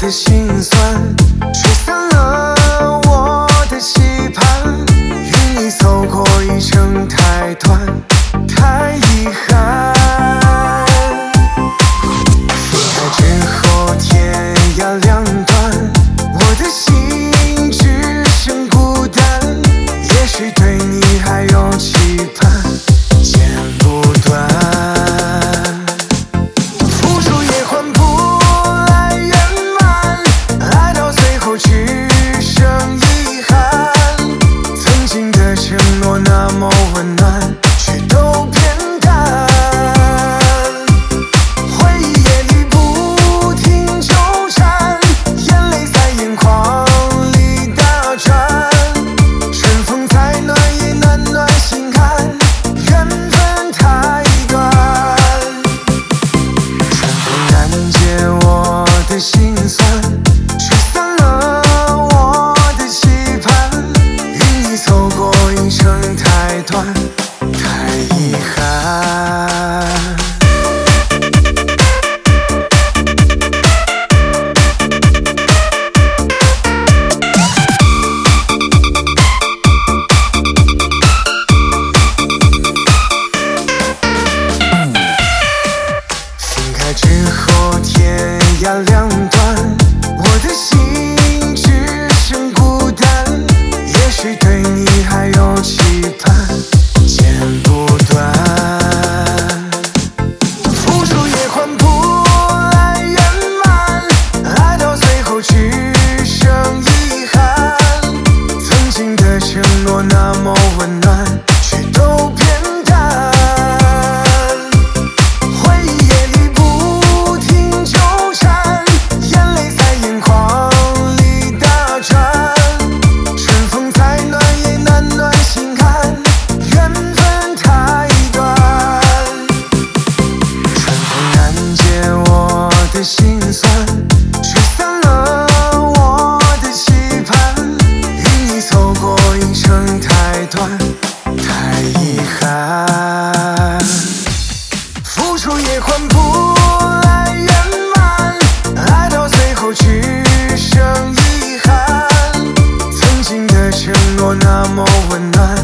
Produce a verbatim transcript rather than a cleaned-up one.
的心酸，吹散了我的期盼，与你走过一程太短，太遗憾。分开之后天涯两端，我的心只剩孤单，也许对你还有期盼，剪不断。付出也换不来圆满，爱到最后只剩遗憾。曾经的承诺那么温暖，却都变淡。回忆夜里不停纠缠，眼泪在眼眶里打转。春风再暖也难暖心坎，缘分太短。春风难解我的心酸，吹散了我的期盼，与你走过一程太短，太遗憾。分开之后天涯两端，我的心只剩孤单，也许对你还有期盼，剪不断。付出也换不来圆满，爱到最后只剩遗憾。曾经的承诺那么温暖，却都变淡。回忆夜里不停纠缠，眼泪在眼眶里打转。春风再暖也难暖心坎，缘分太短。春风难解我的心酸，吹散了我的期盼，与你走过一程太短，太遗憾。付出也换不来圆满，爱到最后只剩遗憾。曾经的承诺那么温暖，